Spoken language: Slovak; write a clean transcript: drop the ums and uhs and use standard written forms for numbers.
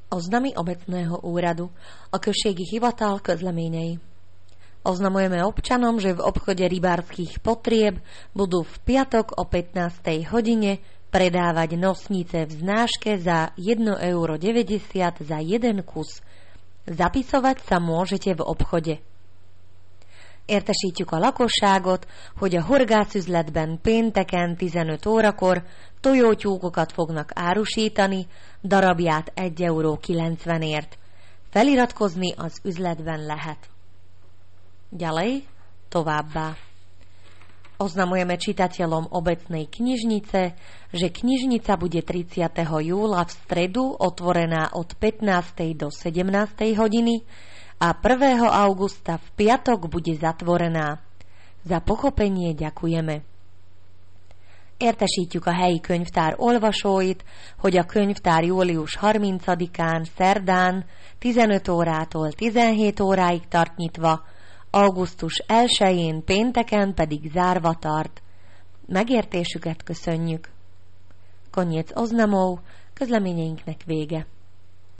Oznamy obecného úradu a községi hivatal közleményei. Oznamujeme občanom, že v obchode rybárskych potrieb budú v piatok o 15. hodine predávať nosnice v znáške za 1,90 € za jeden kus. Zapisovať sa môžete v obchode. Értesítjük a lakosságot, hogy a horgászüzletben pénteken 15 órakor tojótyúkokat fognak árusítani, darabját 1,90 €. Feliratkozni az üzletben lehet. Ďalej, továbbá. Oznamujeme čitateľom obecnej knižnice, že knižnica bude 30. júla v stredu otvorená od 15. do 17. hodiny a 1. augusta v piatok bude zatvorená. Za pochopenie ďakujeme. Értesítjük a helyi könyvtár olvasóit, hogy a könyvtár július 30-án szerdán 15 órától 17 óráig tart nyitva, augusztus 1-én pénteken pedig zárva tart. Megértésüket köszönjük. Koniec oznamov, közleményeinknek vége.